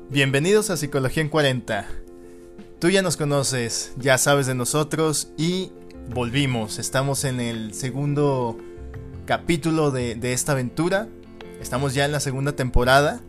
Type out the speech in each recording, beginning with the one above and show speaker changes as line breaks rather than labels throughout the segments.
Bienvenidos a Psicología en 40. Tú ya nos conoces, ya sabes de nosotros y volvimos. Estamos en el segundo capítulo de esta aventura. Estamos ya en la segunda temporada.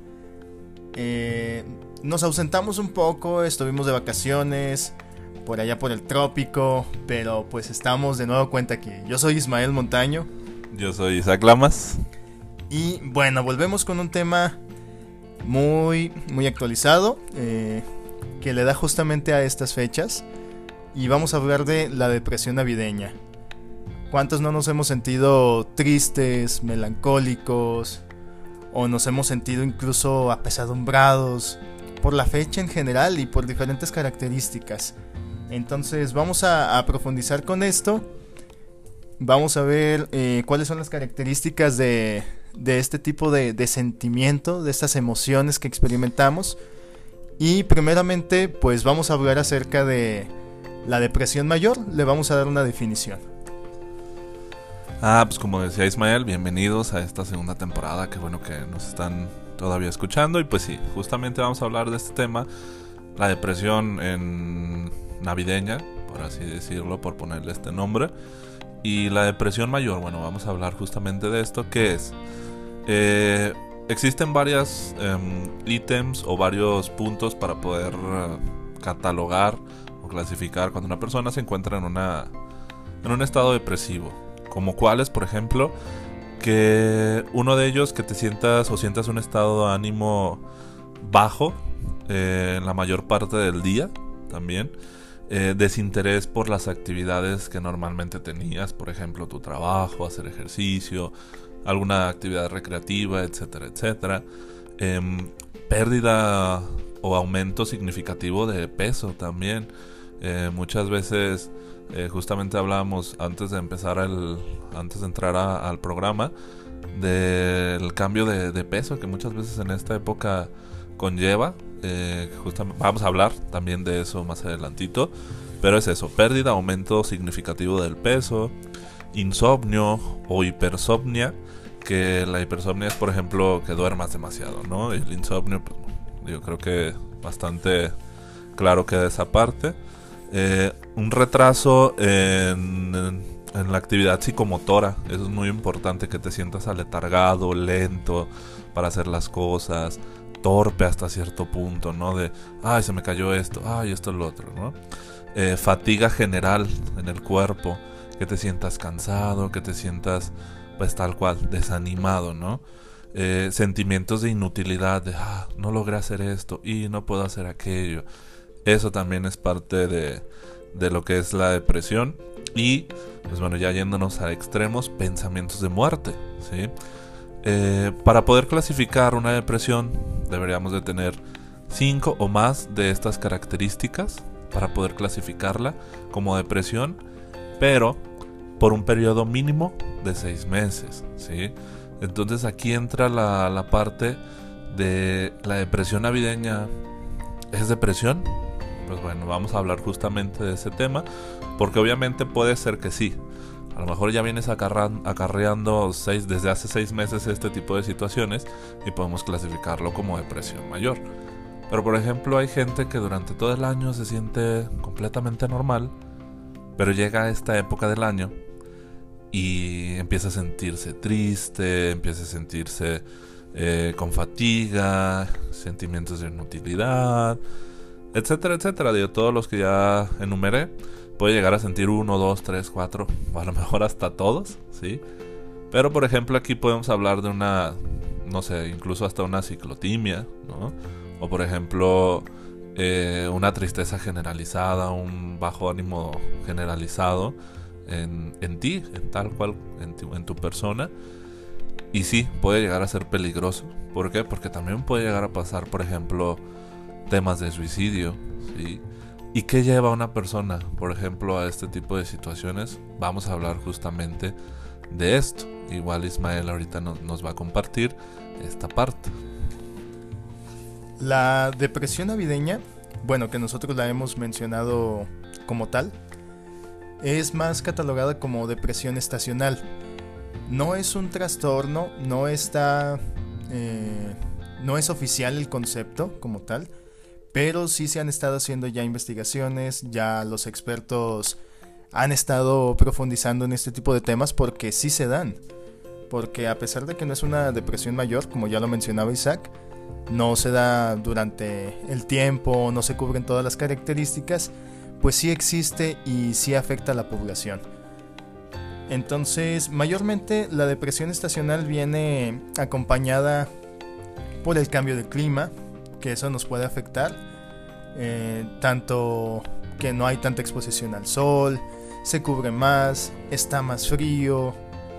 Nos ausentamos un poco, estuvimos de vacaciones por allá por el trópico, pero pues estamos de nuevo cuenta aquí. Yo soy Ismael Montaño.
Yo soy Isaac Lamas.
Y bueno, volvemos con un tema muy actualizado, que le da justamente a estas fechas. Y vamos a hablar de la depresión navideña. ¿Cuántos no nos hemos sentido tristes, melancólicos, o nos hemos sentido incluso apesadumbrados por la fecha en general y por diferentes características? Entonces vamos a profundizar con esto. Vamos a ver cuáles son las características de este tipo de sentimiento, de estas emociones que experimentamos. Y primeramente pues vamos a hablar acerca de la depresión mayor. Le vamos a dar una definición.
Pues como decía Ismael, bienvenidos a esta segunda temporada. Qué bueno que nos están todavía escuchando. Y pues sí, justamente vamos a hablar de este tema, la depresión en navideña, por así decirlo, por ponerle este nombre. Y la depresión mayor, bueno, vamos a hablar justamente de esto. ¿Qué es? Existen varios ítems o varios puntos para poder catalogar o clasificar cuando una persona se encuentra en un estado depresivo. Como cuáles, por ejemplo, que uno de ellos, que te sientas un estado de ánimo bajo en la mayor parte del día también. Desinterés por las actividades que normalmente tenías, por ejemplo tu trabajo, hacer ejercicio, alguna actividad recreativa, etcétera, etcétera. Pérdida o aumento significativo de peso también. Muchas veces, justamente hablábamos antes de entrar al programa, del cambio de peso que muchas veces en esta época conlleva. Justamente vamos a hablar también de eso más adelantito, pero es eso: pérdida, aumento significativo del peso, insomnio o hipersomnia, que la hipersomnia es, por ejemplo, que duermas demasiado, ¿no? Y el insomnio, pues, yo creo que bastante claro queda esa parte. Un retraso en la actividad psicomotora. Eso es muy importante, que te sientas aletargado, lento para hacer las cosas, torpe hasta cierto punto, ¿no? De, se me cayó esto, esto es lo otro, ¿no? Fatiga general en el cuerpo, que te sientas cansado, que te sientas, pues tal cual, desanimado, ¿no? Sentimientos de inutilidad, de, no logré hacer esto y no puedo hacer aquello. Eso también es parte de lo que es la depresión. Y, pues bueno, ya yéndonos a extremos, pensamientos de muerte, ¿sí? Para poder clasificar una depresión deberíamos de tener 5 o más de estas características para poder clasificarla como depresión, pero por un periodo mínimo de 6 meses, ¿sí? Entonces aquí entra la parte de la depresión navideña. ¿Es depresión? Pues bueno, vamos a hablar justamente de ese tema, porque obviamente puede ser que sí. A lo mejor ya vienes acarreando desde hace 6 meses este tipo de situaciones y podemos clasificarlo como depresión mayor. Pero por ejemplo, hay gente que durante todo el año se siente completamente normal, pero llega a esta época del año y empieza a sentirse triste, empieza a sentirse con fatiga, sentimientos de inutilidad, etcétera, etcétera. De todos los que ya enumeré, puede llegar a sentir 1, 2, 3, 4, o a lo mejor hasta todos, ¿sí? Pero por ejemplo aquí podemos hablar de una, no sé, incluso hasta una ciclotimia, ¿no? O por ejemplo una tristeza generalizada, un bajo ánimo generalizado en ti, en tal cual, en tu persona. Y sí, puede llegar a ser peligroso. ¿Por qué? Porque también puede llegar a pasar, por ejemplo, temas de suicidio, ¿sí? ¿Y qué lleva a una persona, por ejemplo, a este tipo de situaciones? Vamos a hablar justamente de esto. Igual Ismael ahorita nos va a compartir esta parte.
La depresión navideña, bueno, que nosotros la hemos mencionado como tal, es más catalogada como depresión estacional. No es un trastorno, no está no es oficial el concepto como tal, pero sí se han estado haciendo ya investigaciones, ya los expertos han estado profundizando en este tipo de temas porque sí se dan. Porque a pesar de que no es una depresión mayor, como ya lo mencionaba Isaac, no se da durante el tiempo, no se cubren todas las características, pues sí existe y sí afecta a la población. Entonces, mayormente la depresión estacional viene acompañada por el cambio del clima, que eso nos puede afectar, tanto que no hay tanta exposición al sol, se cubre más, está más frío,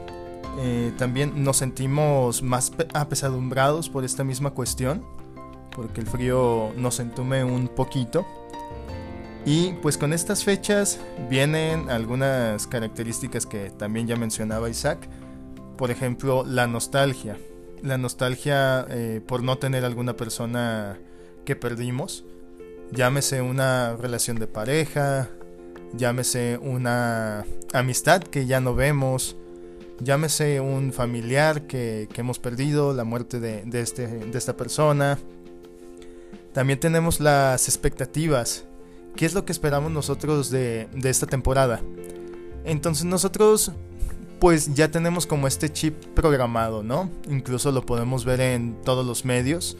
también nos sentimos más apesadumbrados por esta misma cuestión, porque el frío nos entume un poquito. Y pues con estas fechas vienen algunas características que también ya mencionaba Isaac. Por ejemplo, la nostalgia. La nostalgia por no tener alguna persona que perdimos. Llámese una relación de pareja, llámese una amistad que ya no vemos, llámese un familiar que hemos perdido, la muerte de esta persona. También tenemos las expectativas. ¿Qué es lo que esperamos nosotros de esta temporada? Entonces nosotros pues ya tenemos como este chip programado, ¿no? Incluso lo podemos ver en todos los medios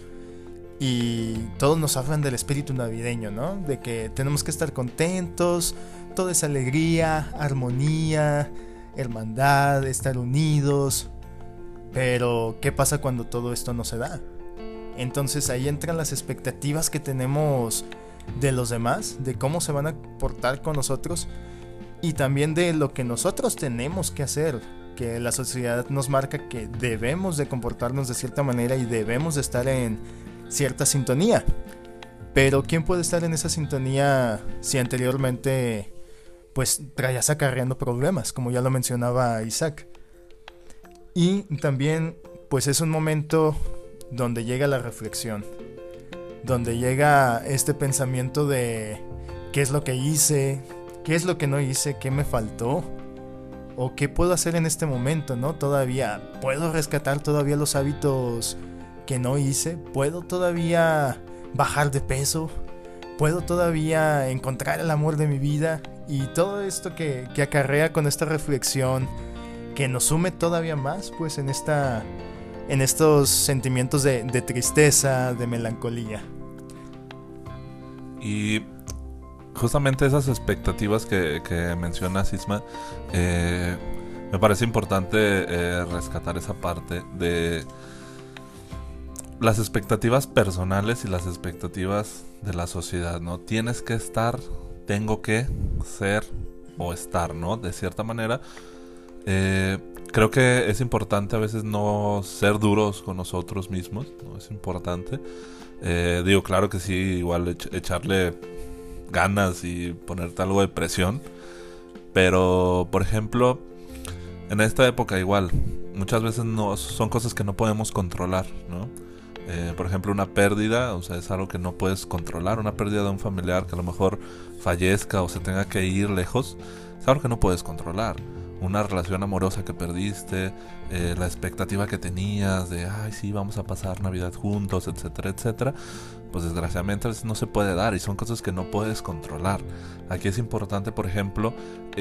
y todos nos hablan del espíritu navideño, ¿no? De que tenemos que estar contentos, toda esa alegría, armonía, hermandad, estar unidos. Pero ¿qué pasa cuando todo esto no se da? Entonces ahí entran las expectativas que tenemos de los demás, de cómo se van a portar con nosotros y también de lo que nosotros tenemos que hacer, que la sociedad nos marca que debemos de comportarnos de cierta manera y debemos de estar en cierta sintonía. Pero ¿quién puede estar en esa sintonía si anteriormente pues traías acarreando problemas, como ya lo mencionaba Isaac? Y también pues es un momento donde llega la reflexión, donde llega este pensamiento de qué es lo que hice, qué es lo que no hice, qué me faltó, o qué puedo hacer en este momento, ¿no? Todavía puedo rescatar todavía los hábitos que no hice, puedo todavía bajar de peso, puedo todavía encontrar el amor de mi vida, y todo esto que acarrea con esta reflexión que nos sume todavía más pues en estos sentimientos de tristeza, de melancolía.
Y justamente esas expectativas que mencionas, Isma, me parece importante rescatar esa parte de las expectativas personales y las expectativas de la sociedad, ¿no? Tienes que estar, tengo que ser o estar, ¿no? De cierta manera, creo que es importante a veces no ser duros con nosotros mismos, ¿no? Es importante. Digo, claro que sí, igual echarle ganas y ponerte algo de presión. Pero, por ejemplo, en esta época igual, muchas veces no, son cosas que no podemos controlar, ¿no? Por ejemplo, una pérdida, o sea, es algo que no puedes controlar. Una pérdida de un familiar que a lo mejor fallezca o se tenga que ir lejos, es algo que no puedes controlar. Una relación amorosa que perdiste, la expectativa que tenías de, ay, sí, vamos a pasar Navidad juntos, etcétera, etcétera, pues desgraciadamente a veces no se puede dar y son cosas que no puedes controlar. Aquí es importante, por ejemplo,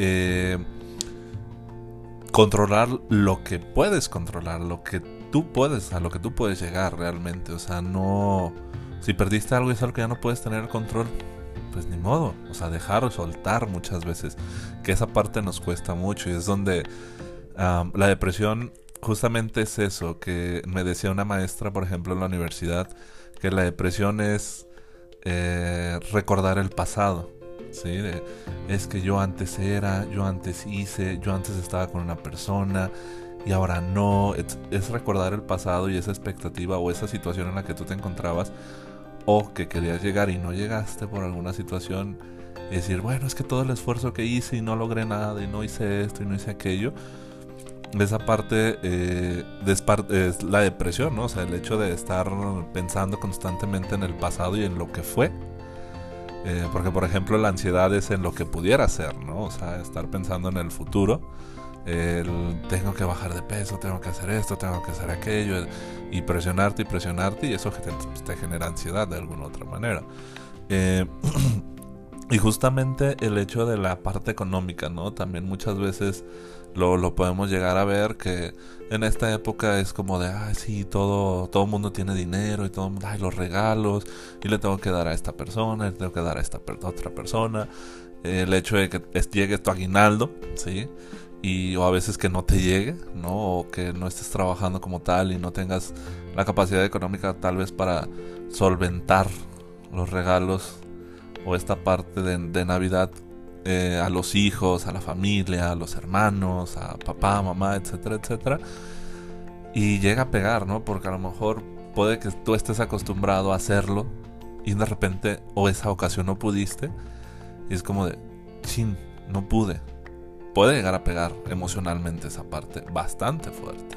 controlar lo que puedes controlar, lo que tú puedes, a lo que tú puedes llegar realmente. O sea, no, si perdiste algo y es algo que ya no puedes tener el control, pues ni modo, o sea, dejar o soltar muchas veces, que esa parte nos cuesta mucho y es donde la depresión justamente es eso, que me decía una maestra, por ejemplo, en la universidad, que la depresión es recordar el pasado, ¿sí? Es que yo antes era, yo antes hice, yo antes estaba con una persona y ahora no, es recordar el pasado y esa expectativa o esa situación en la que tú te encontrabas o que querías llegar y no llegaste por alguna situación, y decir, bueno, es que todo el esfuerzo que hice y no logré nada y no hice esto y no hice aquello. Esa parte es la depresión, ¿no? O sea, el hecho de estar pensando constantemente en el pasado y en lo que fue. Porque, por ejemplo, la ansiedad es en lo que pudiera ser, ¿no? O sea, estar pensando en el futuro. tengo que bajar de peso, tengo que hacer esto, tengo que hacer aquello, y presionarte, y eso te genera ansiedad de alguna otra manera. Y justamente el hecho de la parte económica, ¿no? También muchas veces lo podemos llegar a ver, que en esta época es como de, ay, sí, todo el mundo tiene dinero, y todo el mundo, ay, los regalos, y le tengo que dar a esta persona, le tengo que dar a esta otra persona. El hecho de que llegue tu aguinaldo, ¿sí? O a veces que no te llegue, ¿no? O que no estés trabajando como tal y no tengas la capacidad económica tal vez para solventar los regalos o esta parte de Navidad a los hijos, a la familia, a los hermanos, a papá, mamá, etcétera, etcétera. Y llega a pegar, ¿no? Porque a lo mejor puede que tú estés acostumbrado a hacerlo y de repente, o esa ocasión no pudiste, y es como de, chin, no pude. Puede llegar a pegar emocionalmente esa parte bastante fuerte.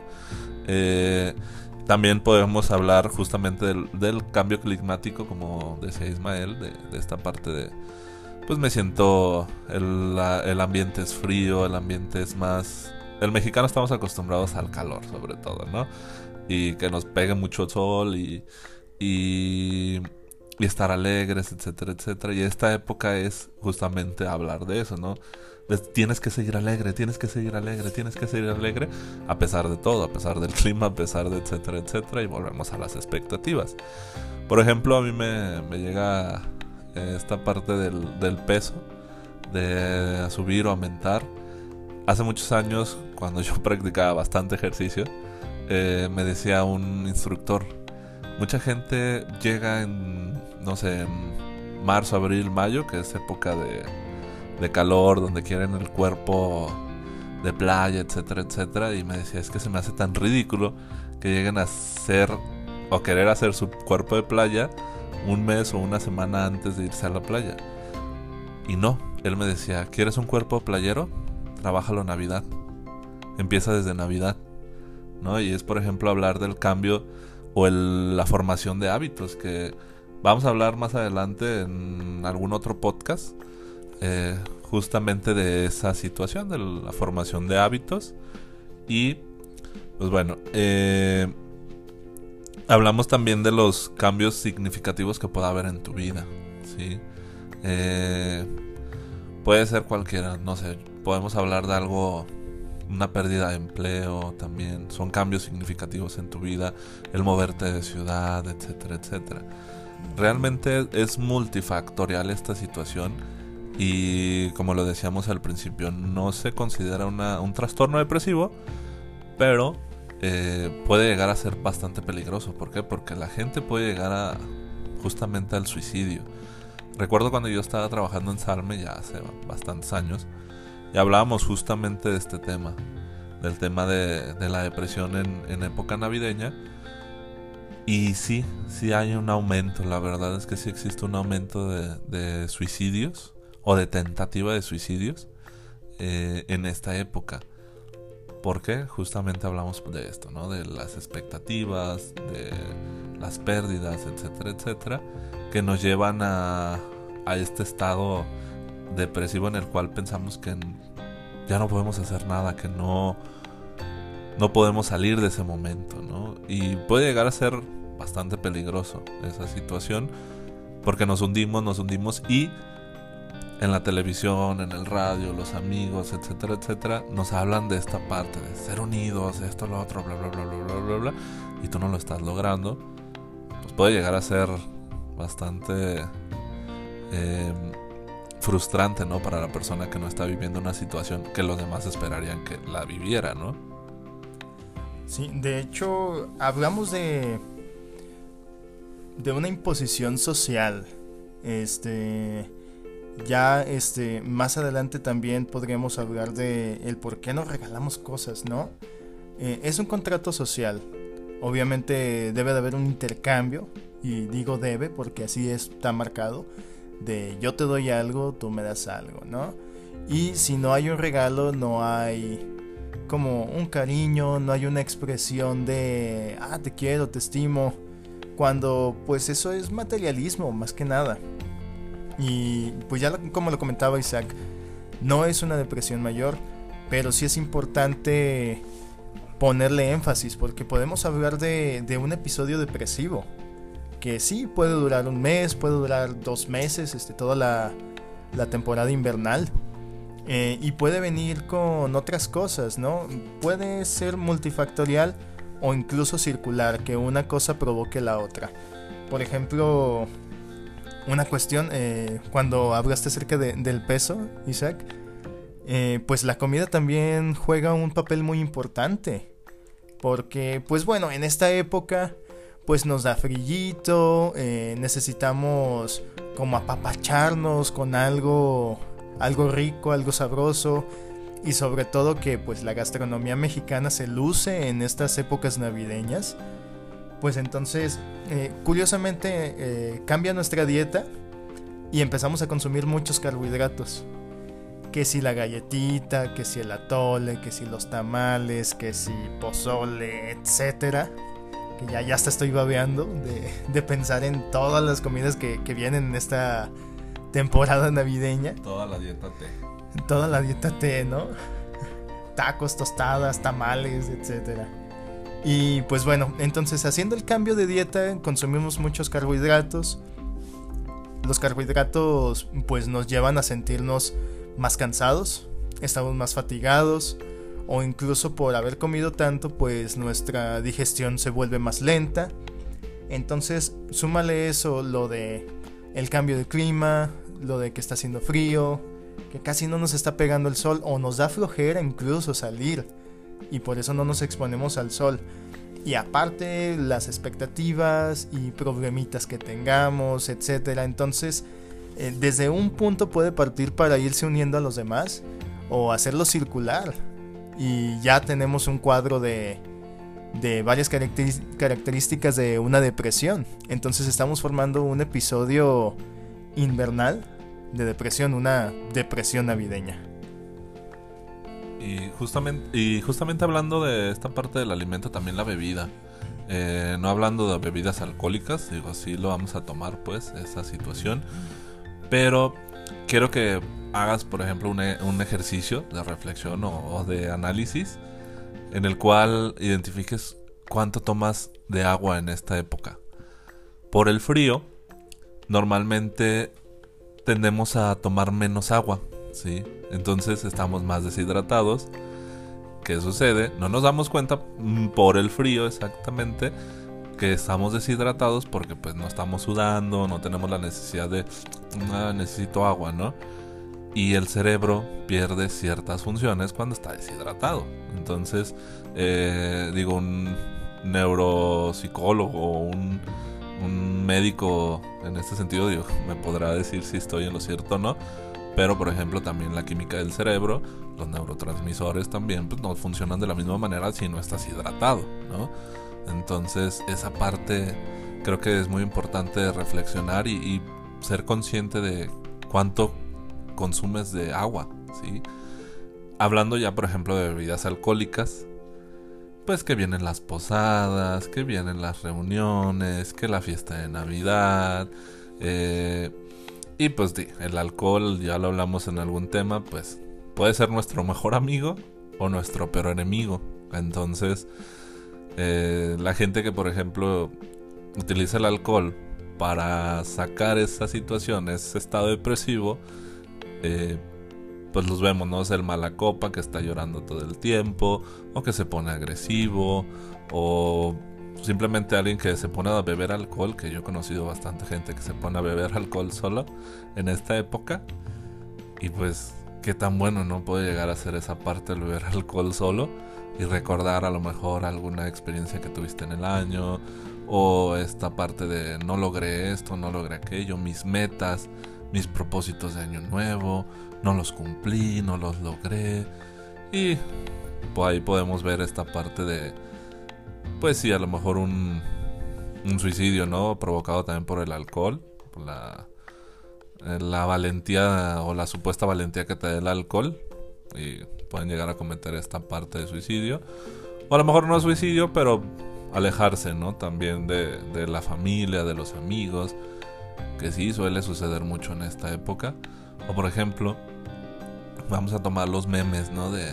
También podemos hablar justamente del cambio climático, como decía Ismael, de esta parte de, pues me siento, el ambiente es frío, el ambiente es más... El mexicano estamos acostumbrados al calor, sobre todo, ¿no? Y que nos pegue mucho sol y estar alegres, etcétera, etcétera. Y esta época es justamente hablar de eso, ¿no? Tienes que seguir alegre, tienes que seguir alegre, tienes que seguir alegre, a pesar de todo, a pesar del clima, a pesar de etcétera, etcétera. Y volvemos a las expectativas. Por ejemplo, a mí me llega esta parte del peso, de subir o aumentar. Hace muchos años, cuando yo practicaba bastante ejercicio, me decía un instructor, mucha gente llega en, no sé, en marzo, abril, mayo, que es época de calor, donde quieren el cuerpo de playa, etcétera, etcétera. Y me decía, es que se me hace tan ridículo que lleguen a hacer o querer hacer su cuerpo de playa un mes o una semana antes de irse a la playa. Y no, él me decía, ¿quieres un cuerpo playero? Trabájalo en Navidad. Empieza desde Navidad, ¿no? Y es, por ejemplo, hablar del cambio o la formación de hábitos, que vamos a hablar más adelante en algún otro podcast, justamente de esa situación, de la formación de hábitos. Y pues bueno, hablamos también de los cambios significativos que pueda haber en tu vida, ¿sí? Puede ser cualquiera, no sé, podemos hablar de algo, una pérdida de empleo también, son cambios significativos en tu vida, el moverte de ciudad, etcétera, etcétera. Realmente es multifactorial esta situación y, como lo decíamos al principio, no se considera un trastorno depresivo, pero puede llegar a ser bastante peligroso. ¿Por qué? Porque la gente puede llegar justamente al suicidio. Recuerdo cuando yo estaba trabajando en Salme, ya hace bastantes años, y hablábamos justamente de este tema, del tema de la depresión en época navideña. Y sí hay un aumento, la verdad es que sí existe un aumento de suicidios o de tentativa de suicidios en esta época. ¿Por qué? Justamente hablamos de esto, ¿no? De las expectativas, de las pérdidas, etcétera, etcétera, que nos llevan a este estado depresivo en el cual pensamos que ya no podemos hacer nada, que no podemos salir de ese momento, ¿no? Y puede llegar a ser bastante peligroso esa situación, porque nos hundimos y en la televisión, en el radio, los amigos, etcétera, etcétera, nos hablan de esta parte de ser unidos, esto, lo otro, bla, bla, bla, bla, bla, bla, bla, y tú no lo estás logrando. Pues puede llegar a ser bastante frustrante, ¿no? Para la persona que no está viviendo una situación que los demás esperarían que la viviera, ¿no?
Sí, de hecho, hablamos de una imposición social. Más adelante también podríamos hablar de el por qué nos regalamos cosas, ¿no? Es un contrato social. Obviamente debe de haber un intercambio, y digo debe porque así está marcado, de yo te doy algo, tú me das algo, ¿no? Y si no hay un regalo, no hay como un cariño, no hay una expresión de te quiero, te estimo, cuando pues eso es materialismo más que nada. Y pues ya como lo comentaba Isaac, no es una depresión mayor, pero sí es importante ponerle énfasis, porque podemos hablar de un episodio depresivo, que sí puede durar un mes, puede durar 2 meses, toda la temporada invernal, y puede venir con otras cosas, ¿no? Puede ser multifactorial o incluso circular, que una cosa provoque la otra. Por ejemplo, una cuestión, cuando hablaste acerca del peso, Isaac, pues la comida también juega un papel muy importante, porque pues bueno, en esta época pues nos da frillito, necesitamos como apapacharnos con algo rico, algo sabroso, y sobre todo que pues la gastronomía mexicana se luce en estas épocas navideñas. Pues entonces, curiosamente, cambia nuestra dieta y empezamos a consumir muchos carbohidratos. Que si la galletita, que si el atole, que si los tamales, que si pozole, etcétera. Que ya hasta estoy babeando de pensar en todas las comidas que vienen en esta temporada navideña.
Toda la dieta té.
Toda la dieta té, ¿no? Tacos, tostadas, tamales, etcétera. Y pues bueno, entonces haciendo el cambio de dieta consumimos muchos carbohidratos. Los carbohidratos pues nos llevan a sentirnos más cansados, estamos más fatigados, o incluso por haber comido tanto pues nuestra digestión se vuelve más lenta. Entonces súmale eso, lo de el cambio de clima, lo de que está haciendo frío, que casi no nos está pegando el sol, o nos da flojera incluso salir, y por eso no nos exponemos al sol. Y aparte las expectativas y problemitas que tengamos, etcétera. Entonces desde un punto puede partir para irse uniendo a los demás o hacerlo circular, y ya tenemos un cuadro de varias características de una depresión. Entonces estamos formando un episodio invernal de depresión, una depresión navideña.
Y justamente hablando de esta parte del alimento, también la bebida. No hablando de bebidas alcohólicas, digo, así lo vamos a tomar pues, esa situación. Pero quiero que hagas, por ejemplo, un ejercicio de reflexión o de análisis, en el cual identifiques cuánto tomas de agua en esta época. Por el frío, normalmente tendemos a tomar menos agua, ¿sí? Entonces estamos más deshidratados. ¿Qué sucede? No nos damos cuenta por el frío exactamente que estamos deshidratados, porque pues no estamos sudando, no tenemos la necesidad de necesito agua, ¿no? Y el cerebro pierde ciertas funciones cuando está deshidratado. Entonces, digo, un neuropsicólogo o un médico en este sentido, digo, me podrá decir si estoy en lo cierto o no. Pero por ejemplo también la química del cerebro, los neurotransmisores también pues no funcionan de la misma manera si no estás hidratado, ¿no? Entonces esa parte creo que es muy importante reflexionar y ser consciente de cuánto consumes de agua, ¿sí? Hablando ya por ejemplo de bebidas alcohólicas, pues que vienen las posadas, que vienen las reuniones, que la fiesta de Navidad, y pues el alcohol, ya lo hablamos en algún tema, pues puede ser nuestro mejor amigo o nuestro peor enemigo. Entonces la gente que por ejemplo utiliza el alcohol para sacar esa situación, ese estado depresivo, pues los vemos, ¿no? Es el mala copa que está llorando todo el tiempo, o que se pone agresivo, o simplemente alguien que se pone a beber alcohol, que yo he conocido bastante gente que se pone a beber alcohol solo en esta época. Y pues qué tan bueno no puede llegar a ser esa parte del beber alcohol solo y recordar a lo mejor alguna experiencia que tuviste en el año, o esta parte de no logré esto, no logré aquello, mis metas, mis propósitos de año nuevo, no los cumplí, no los logré. Y pues ahí podemos ver esta parte de, pues sí, a lo mejor un suicidio, ¿no? Provocado también por el alcohol, por la valentía o la supuesta valentía que te da el alcohol, y pueden llegar a cometer esta parte de suicidio. O a lo mejor no suicidio, pero alejarse, ¿no? También de la familia, de los amigos, que sí suele suceder mucho en esta época. O por ejemplo, vamos a tomar los memes, ¿no?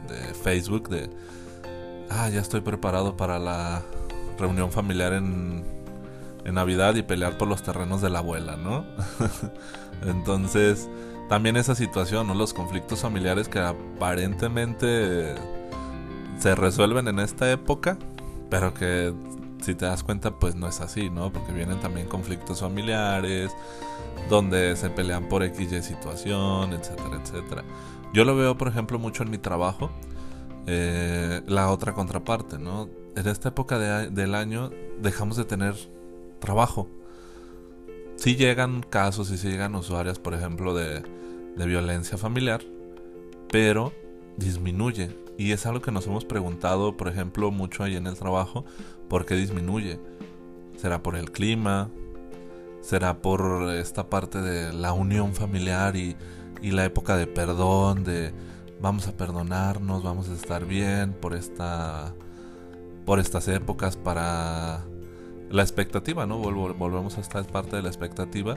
de Facebook de ya estoy preparado para la reunión familiar en Navidad y pelear por los terrenos de la abuela, ¿no? Entonces, también esa situación, ¿no? Los conflictos familiares que aparentemente se resuelven en esta época, pero que si te das cuenta, pues no es así, ¿no? Porque vienen también conflictos familiares, donde se pelean por XY situación, etcétera, etcétera. Yo lo veo, por ejemplo, mucho en mi trabajo, la otra contraparte, ¿no? En esta época del año dejamos de tener trabajo. Sí llegan casos y sí llegan usuarias, por ejemplo, de violencia familiar, pero disminuye. Y es algo que nos hemos preguntado, por ejemplo, mucho ahí en el trabajo, ¿por qué disminuye? ¿Será por el clima? ¿Será por esta parte de la unión familiar y la época de perdón, de vamos a perdonarnos, vamos a estar bien por estas épocas, para la expectativa, ¿no? Volvemos a esta parte de la expectativa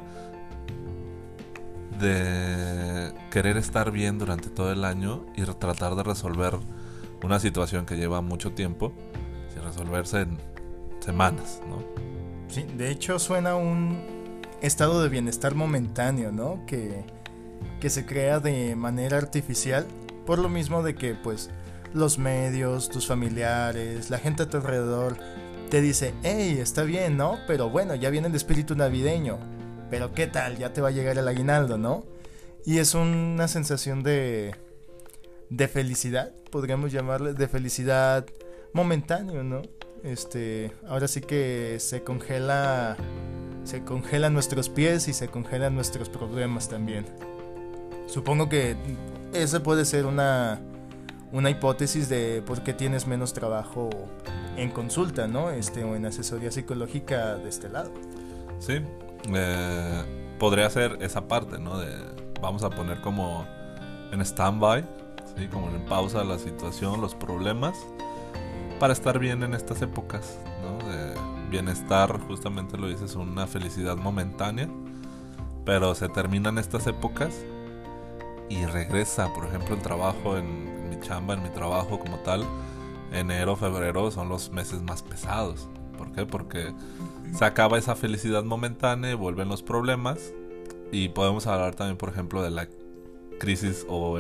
de querer estar bien durante todo el año y tratar de resolver una situación que lleva mucho tiempo sin resolverse en semanas, ¿no?
Sí, de hecho suena un estado de bienestar momentáneo, ¿no? Que se crea de manera artificial, por lo mismo de que pues los medios, tus familiares, la gente a tu alrededor te dice, hey, está bien, ¿no? Pero bueno, ya viene el espíritu navideño. Pero ¿qué tal? Ya te va a llegar el aguinaldo, ¿no? Y es una sensación de felicidad, podríamos llamarle, de felicidad momentáneo, ¿no? Ahora sí que se congelan nuestros pies y se congelan nuestros problemas también. Supongo que esa puede ser una hipótesis de por qué tienes menos trabajo en consulta, ¿no? O en asesoría psicológica de este lado.
Sí, podría ser esa parte, ¿no? Vamos a poner como en stand-by, ¿sí? Como en pausa la situación, los problemas, para estar bien en estas épocas, ¿no? De bienestar, justamente lo dices, una felicidad momentánea, pero se terminan estas épocas y regresa, por ejemplo, el trabajo en mi chamba, en mi trabajo como tal. Enero, febrero son los meses más pesados. ¿Por qué? Porque se acaba esa felicidad momentánea, vuelven los problemas. Y podemos hablar también, por ejemplo, de la crisis o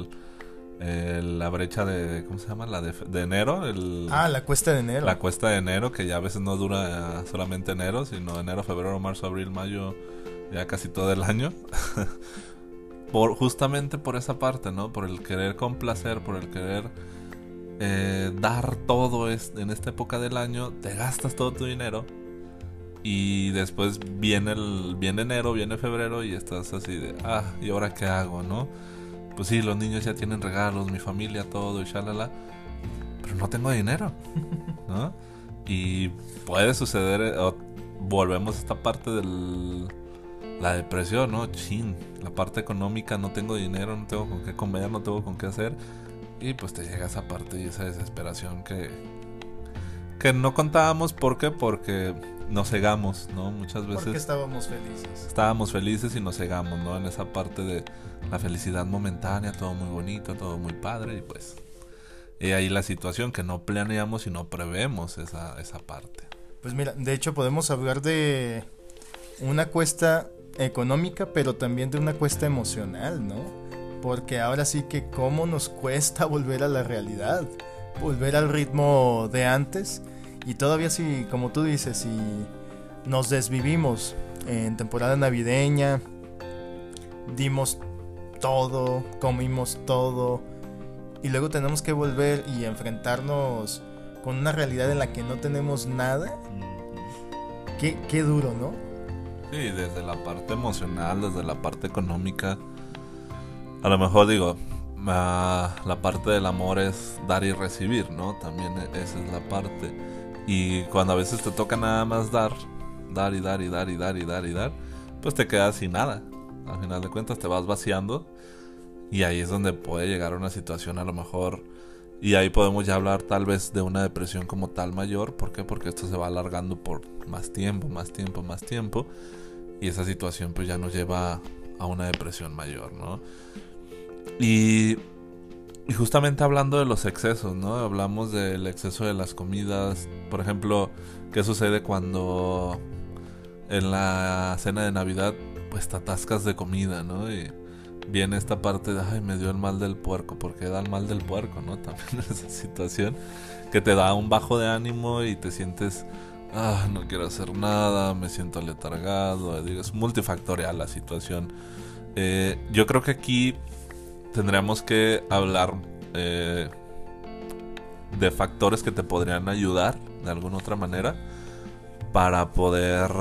la brecha de, ¿cómo se llama? La de enero.
La cuesta de enero.
La cuesta de enero, que ya a veces no dura solamente enero, sino enero, febrero, marzo, abril, mayo, ya casi todo el año. Justamente por esa parte, ¿no? Por el querer complacer, por el querer dar todo en esta época del año, te gastas todo tu dinero y después viene enero, viene febrero y estás así de, ¿y ahora qué hago, no? Pues sí, los niños ya tienen regalos, mi familia, todo y shalala, pero no tengo dinero, ¿no? Y puede suceder, volvemos a esta parte de la depresión, ¿no? La parte económica, no tengo dinero, no tengo con qué comer, no tengo con qué hacer. Y pues te llega esa parte y esa desesperación que no contábamos. ¿Por qué? Porque nos cegamos, ¿no? Muchas veces
porque estábamos felices.
Estábamos felices y nos cegamos, ¿no? En esa parte de la felicidad momentánea, todo muy bonito, todo muy padre. Y pues ahí la situación que no planeamos y no prevemos esa parte.
Pues mira, de hecho podemos hablar de una cuesta económica, pero también de una cuesta emocional, ¿no? Porque ahora sí que cómo nos cuesta volver a la realidad, volver al ritmo de antes. Y todavía si, como tú dices, si nos desvivimos en temporada navideña, dimos todo, comimos todo, y luego tenemos que volver y enfrentarnos con una realidad en la que no tenemos nada. Qué duro, ¿no?
Sí, desde la parte emocional, desde la parte económica. A lo mejor digo, la parte del amor es dar y recibir, ¿no? También esa es la parte. Y cuando a veces te toca nada más dar y dar y dar y dar y dar y dar, pues te quedas sin nada. Al final de cuentas te vas vaciando y ahí es donde puede llegar una situación a lo mejor. Y ahí podemos ya hablar tal vez de una depresión como tal mayor. ¿Por qué? Porque esto se va alargando por más tiempo. Y esa situación pues ya nos lleva a una depresión mayor, ¿no? Y Y justamente hablando de los excesos, ¿no? Hablamos del exceso de las comidas. Por ejemplo, ¿qué sucede cuando en la cena de Navidad pues te atascas de comida, ¿no? Y viene esta parte de, ay, me dio el mal del puerco, porque da el mal del puerco, ¿no? También esa situación que te da un bajo de ánimo y te sientes, no quiero hacer nada, me siento letargado, digo, es multifactorial la situación. Yo creo que aquí tendríamos que hablar de factores que te podrían ayudar de alguna otra manera para poder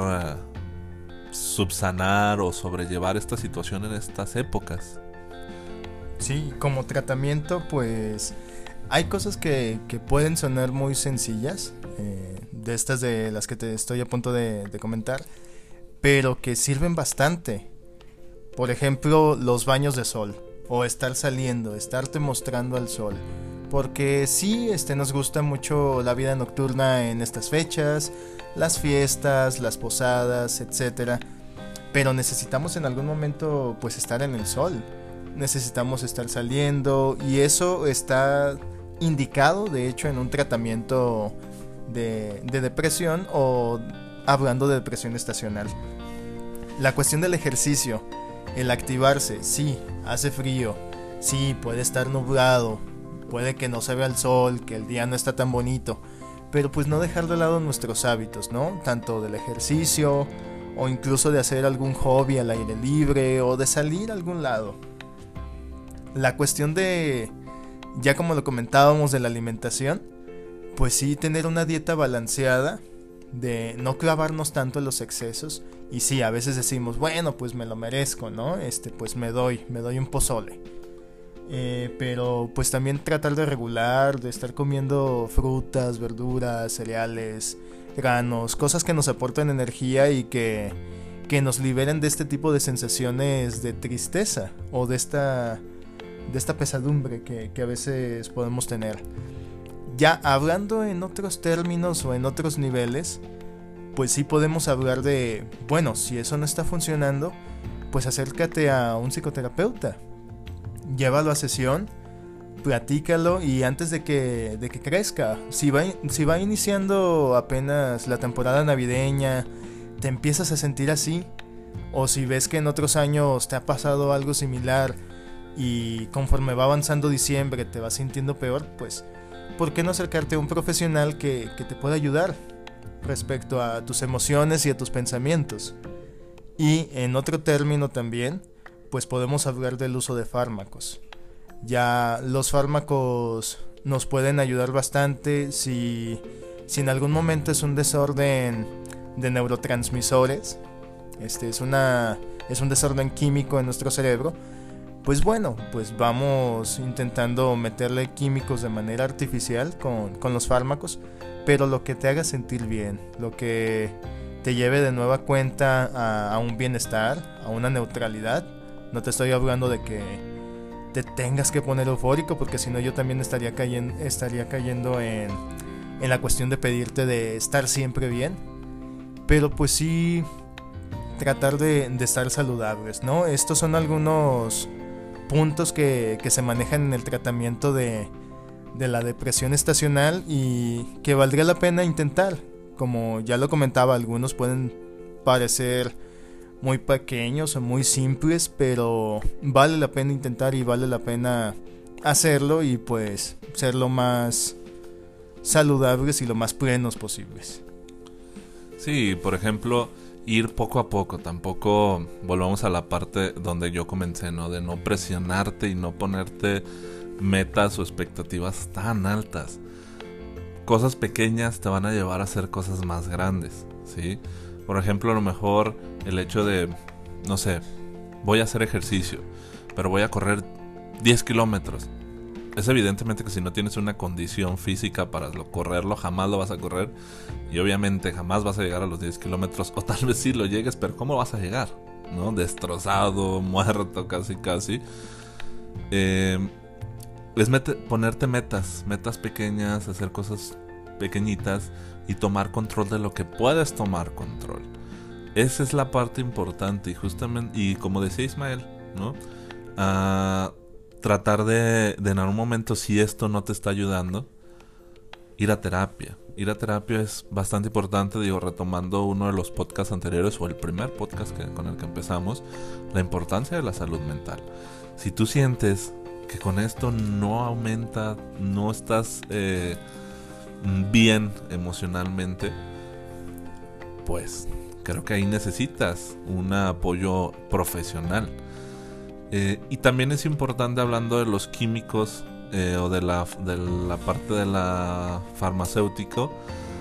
subsanar o sobrellevar esta situación en estas épocas.
Sí, como tratamiento pues hay cosas que pueden sonar muy sencillas, de estas de las que te estoy a punto de comentar, pero que sirven bastante. Por ejemplo, los baños de sol, o estar saliendo, estarte mostrando al sol. Porque sí, nos gusta mucho la vida nocturna en estas fechas, las fiestas, las posadas, etcétera. Pero necesitamos en algún momento pues estar en el sol. Necesitamos estar saliendo y eso está indicado de hecho en un tratamiento de depresión o hablando de depresión estacional. La cuestión del ejercicio, el activarse, sí, hace frío, sí, puede estar nublado, puede que no se vea el sol, que el día no está tan bonito, pero pues no dejar de lado nuestros hábitos, ¿no? Tanto del ejercicio o incluso de hacer algún hobby al aire libre o de salir a algún lado. La cuestión de, ya como lo comentábamos, de la alimentación, pues sí, tener una dieta balanceada, de no clavarnos tanto en los excesos. Y sí, a veces decimos, bueno, pues me lo merezco, ¿no? Pues me doy un pozole. Pero pues también tratar de regular, de estar comiendo frutas, verduras, cereales, granos, cosas que nos aporten energía y que nos liberen de este tipo de sensaciones de tristeza o de esta pesadumbre que a veces podemos tener. Ya hablando en otros términos o en otros niveles, pues sí podemos hablar de, bueno, si eso no está funcionando, pues acércate a un psicoterapeuta. Llévalo a sesión, platícalo y antes de que crezca, si va iniciando apenas la temporada navideña, te empiezas a sentir así, o si ves que en otros años te ha pasado algo similar y conforme va avanzando diciembre te vas sintiendo peor, pues ¿por qué no acercarte a un profesional que te pueda ayudar respecto a tus emociones y a tus pensamientos? Y en otro término también, pues podemos hablar del uso de fármacos. Ya los fármacos nos pueden ayudar bastante si en algún momento es un desorden de neurotransmisores, es un desorden químico en nuestro cerebro. Pues bueno, pues vamos intentando meterle químicos de manera artificial con los fármacos, pero lo que te haga sentir bien, lo que te lleve de nueva cuenta a un bienestar, a una neutralidad. No te estoy hablando de que te tengas que poner eufórico, porque si no yo también estaría cayendo en la cuestión de pedirte de estar siempre bien. Pero pues sí, tratar de estar saludables, ¿no? Estos son algunos puntos que se manejan en el tratamiento de la depresión estacional y que valdría la pena intentar. Como ya lo comentaba, algunos pueden parecer muy pequeños o muy simples, pero vale la pena intentar y vale la pena hacerlo y pues ser lo más saludables y lo más plenos posibles.
Sí, por ejemplo, ir poco a poco. Tampoco volvamos a la parte donde yo comencé, ¿no? De no presionarte y no ponerte metas o expectativas tan altas. Cosas pequeñas te van a llevar a hacer cosas más grandes, ¿sí? Por ejemplo, a lo mejor el hecho de, no sé, voy a hacer ejercicio, pero voy a correr 10 kilómetros. Es evidentemente que si no tienes una condición física para correrlo, jamás lo vas a correr. Y obviamente jamás vas a llegar a los 10 kilómetros. O tal vez sí lo llegues, pero ¿cómo vas a llegar? ¿No? Destrozado, muerto, casi. Es ponerte metas pequeñas, hacer cosas pequeñitas y tomar control de lo que puedes tomar control. Esa es la parte importante y justamente, y como decía Ismael, ¿no? tratar de en algún momento, si esto no te está ayudando, ir a terapia. Ir a terapia es bastante importante, digo, retomando uno de los podcasts anteriores o el primer podcast con el que empezamos, la importancia de la salud mental. Si tú sientes que con esto no aumenta, no estás bien emocionalmente, pues creo que ahí necesitas un apoyo profesional. Y también es importante, hablando de los químicos o de la parte de la farmacéutico,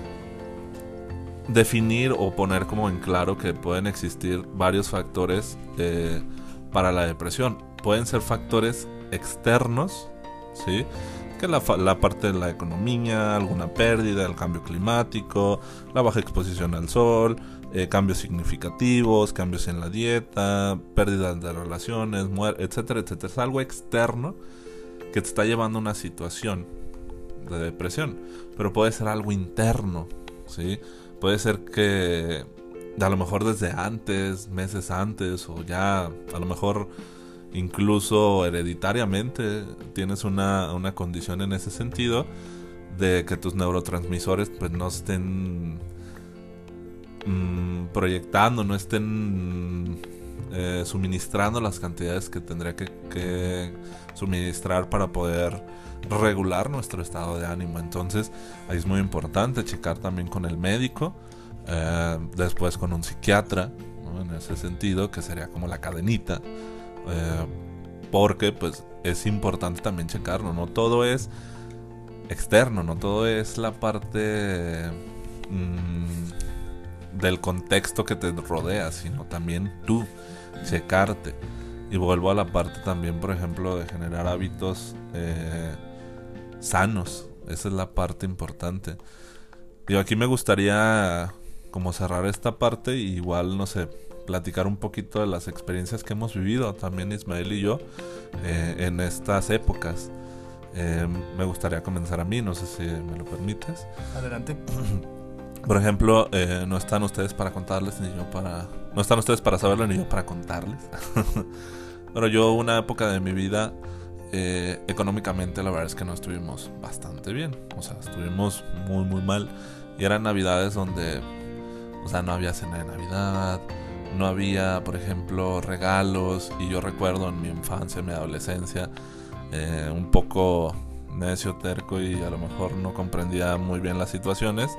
definir o poner como en claro que pueden existir varios factores para la depresión. Pueden ser factores externos, ¿sí? Que la parte de la economía, alguna pérdida, el cambio climático, la baja exposición al sol, cambios significativos, cambios en la dieta, pérdidas de relaciones, etcétera, etcétera. Es algo externo que te está llevando a una situación de depresión, pero puede ser algo interno, ¿sí? Puede ser que a lo mejor desde antes, meses antes, o ya a lo mejor incluso hereditariamente tienes una condición en ese sentido, de que tus neurotransmisores pues no estén proyectando, no estén suministrando las cantidades que tendría que suministrar para poder regular nuestro estado de ánimo. Entonces ahí es muy importante checar también con el médico, después con un psiquiatra, ¿no? En ese sentido, que sería como la cadenita, porque pues es importante también checarlo. No todo es externo, no todo es la parte del contexto que te rodea, sino también tú checarte. Y vuelvo a la parte también, por ejemplo, de generar hábitos sanos. Esa es la parte importante. Y aquí me gustaría como cerrar esta parte y igual, no sé, platicar un poquito de las experiencias que hemos vivido también Ismael y yo en estas épocas. Me gustaría comenzar a mí, no sé si me lo permites.
Adelante.
Por ejemplo, no están ustedes para contarles, ni yo para... No están ustedes para saberlo, ni yo para contarles. Pero yo, una época de mi vida, económicamente, la verdad es que no estuvimos bastante bien. O sea, estuvimos muy, muy mal. Y eran navidades donde, o sea, no había cena de Navidad, no había, por ejemplo, regalos. Y yo recuerdo en mi infancia, en mi adolescencia, un poco necio, terco, y a lo mejor no comprendía muy bien las situaciones.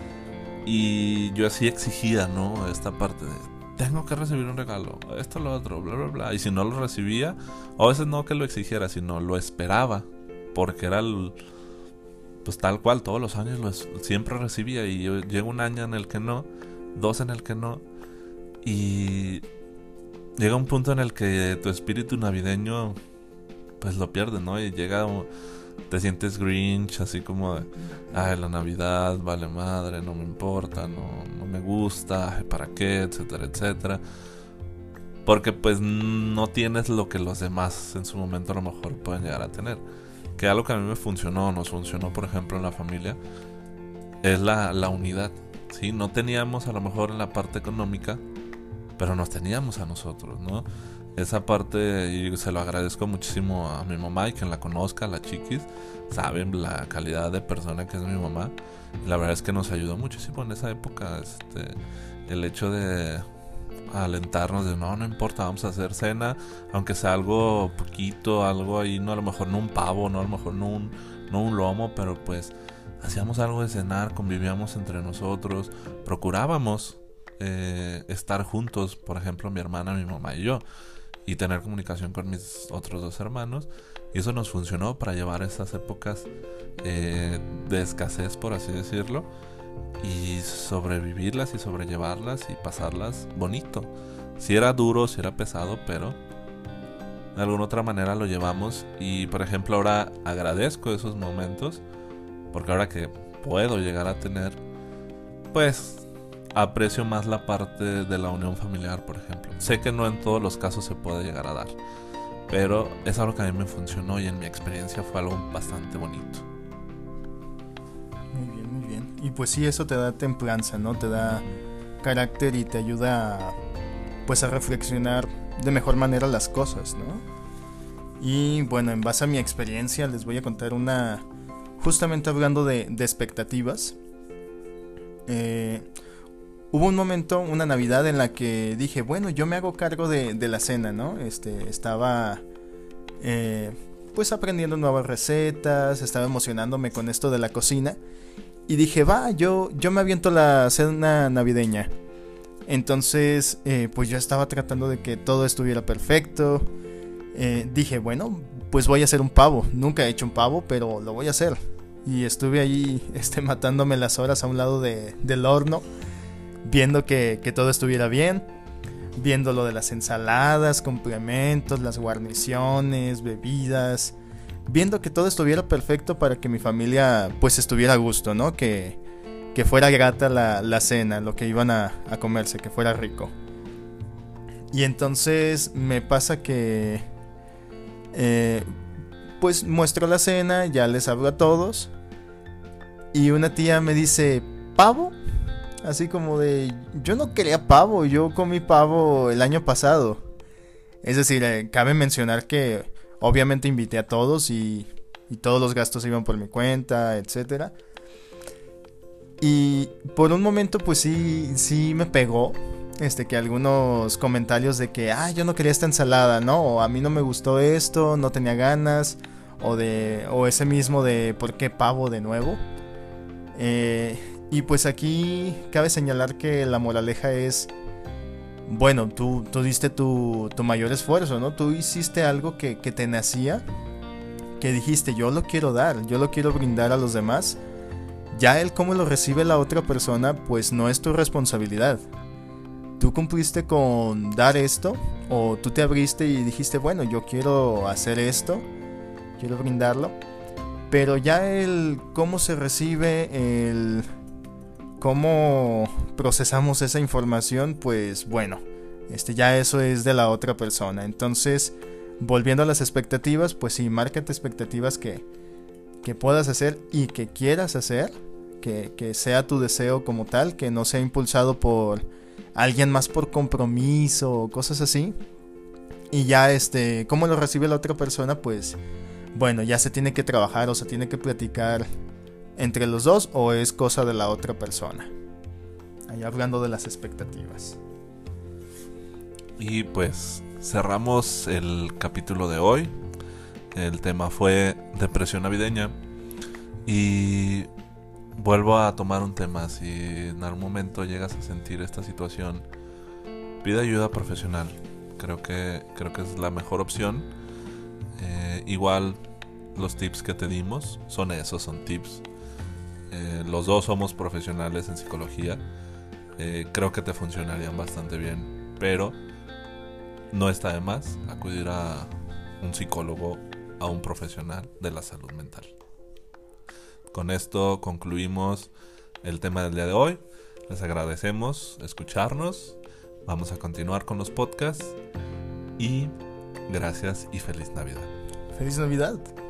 Y yo así exigía, ¿no? Esta parte de tengo que recibir un regalo, esto, lo otro, bla, bla, bla. Y si no lo recibía, o a veces no que lo exigiera, sino lo esperaba, porque era pues tal cual, todos los años siempre recibía. Y yo llega un año en el que no, 2 en el que no, y llega un punto en el que tu espíritu navideño pues lo pierdes, ¿no? Y te sientes Grinch, así como de, ay, la Navidad vale madre, no me importa, no me gusta, ¿para qué? Etcétera, etcétera. Porque pues no tienes lo que los demás en su momento a lo mejor pueden llegar a tener. Que algo que a mí me funcionó, nos funcionó, por ejemplo, en la familia, es la unidad, ¿sí? No teníamos a lo mejor en la parte económica, pero nos teníamos a nosotros, ¿no? Esa parte, y se lo agradezco muchísimo a mi mamá, y quien la conozca, la chiquis, saben la calidad de persona que es mi mamá. Y la verdad es que nos ayudó muchísimo en esa época, el hecho de alentarnos de no importa, vamos a hacer cena, aunque sea algo poquito, algo ahí, no a lo mejor no un pavo, no a lo mejor no un lomo, pero pues hacíamos algo de cenar, convivíamos entre nosotros, procurábamos estar juntos, por ejemplo mi hermana, mi mamá y yo, y tener comunicación con mis otros 2 hermanos. Y eso nos funcionó para llevar esas épocas de escasez, por así decirlo, y sobrevivirlas y sobrellevarlas y pasarlas bonito. Si era duro, si era pesado, pero de alguna otra manera lo llevamos. Y por ejemplo ahora agradezco esos momentos, porque ahora que puedo llegar a tener, pues aprecio más la parte de la unión familiar, por ejemplo. Sé que no en todos los casos se puede llegar a dar, pero es algo que a mí me funcionó y en mi experiencia fue algo bastante bonito.
Muy bien, muy bien. Y pues sí, eso te da templanza, ¿no? Te da carácter y te ayuda pues a reflexionar de mejor manera las cosas, ¿no? Y bueno, en base a mi experiencia les voy a contar justamente hablando de expectativas. Hubo un momento, una Navidad en la que dije, bueno, yo me hago cargo de la cena, ¿no? Estaba pues aprendiendo nuevas recetas, estaba emocionándome con esto de la cocina. Y dije, yo me aviento la cena navideña. Entonces, pues yo estaba tratando de que todo estuviera perfecto. Dije, bueno, pues voy a hacer un pavo. Nunca he hecho un pavo, pero lo voy a hacer. Y estuve ahí matándome las horas a un lado del horno, viendo que todo estuviera bien, viendo lo de las ensaladas, complementos, las guarniciones, bebidas, viendo que todo estuviera perfecto para que mi familia pues estuviera a gusto, ¿no? Que fuera grata la cena, lo que iban a comerse, que fuera rico. Y entonces me pasa que pues muestro la cena, ya les hablo a todos, y una tía me dice, ¿pavo? Así como de, yo no quería pavo, yo comí pavo el año pasado. Es decir, cabe mencionar que obviamente invité a todos y todos los gastos iban por mi cuenta, etcétera. Y por un momento pues sí me pegó que algunos comentarios de que yo no quería esta ensalada, ¿no? O a mí no me gustó esto, no tenía ganas, o ese mismo de ¿por qué pavo de nuevo? Y pues aquí cabe señalar que la moraleja es, bueno, tú diste tu mayor esfuerzo, ¿no? Tú hiciste algo que te nacía, que dijiste, yo lo quiero dar, yo lo quiero brindar a los demás. Ya el cómo lo recibe la otra persona, pues no es tu responsabilidad. Tú cumpliste con dar esto, o tú te abriste y dijiste, bueno, yo quiero hacer esto, quiero brindarlo. Pero ya el cómo se recibe, el cómo procesamos esa información, pues bueno, ya eso es de la otra persona. Entonces, volviendo a las expectativas, pues sí, márcate expectativas que puedas hacer y que quieras hacer, que sea tu deseo como tal, que no sea impulsado por alguien más por compromiso o cosas así. Y ya cómo lo recibe la otra persona, pues bueno, ya se tiene que trabajar o se tiene que platicar entre los dos, o es cosa de la otra persona. Ahí hablando de las expectativas.
Y pues cerramos el capítulo de hoy. El tema fue depresión navideña. Y vuelvo a tomar un tema. Si en algún momento llegas a sentir esta situación, pide ayuda profesional. Creo que es la mejor opción. Igual los tips que te dimos son tips. Los dos somos profesionales en psicología. Creo que te funcionarían bastante bien, pero no está de más acudir a un psicólogo, a un profesional de la salud mental. Con esto concluimos el tema del día de hoy. Les agradecemos escucharnos. Vamos a continuar con los podcasts. Y gracias y feliz Navidad.
¡Feliz Navidad!